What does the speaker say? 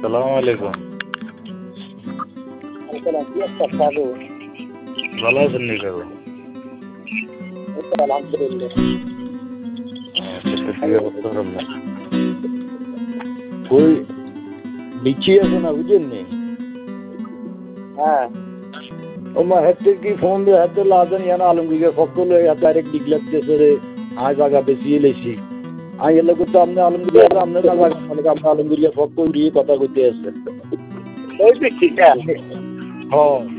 আসসালামু আলাইকুম। ভালো আছেন নি কাকু? আলহামদুলিল্লাহ। আচ্ছা, ঠিক অবস্থা খারাপ না। কই বিচি আছে না বুঝেন নি? হ্যাঁ ও মা হাতে কি ফোন দিয়ে হাতে লাদেন ইয়ানা আলমগীরের ফকলে ডাইরেক্ট ডিক্লেয়ার করে আজ আগা বেশি লেছি আই এলে তো আপনি আলমগীর আপনি না মানে আপনি আলমগীরের ফক দিয়ে কথা কইতে আছে। ওই দেখছি হ্যাঁ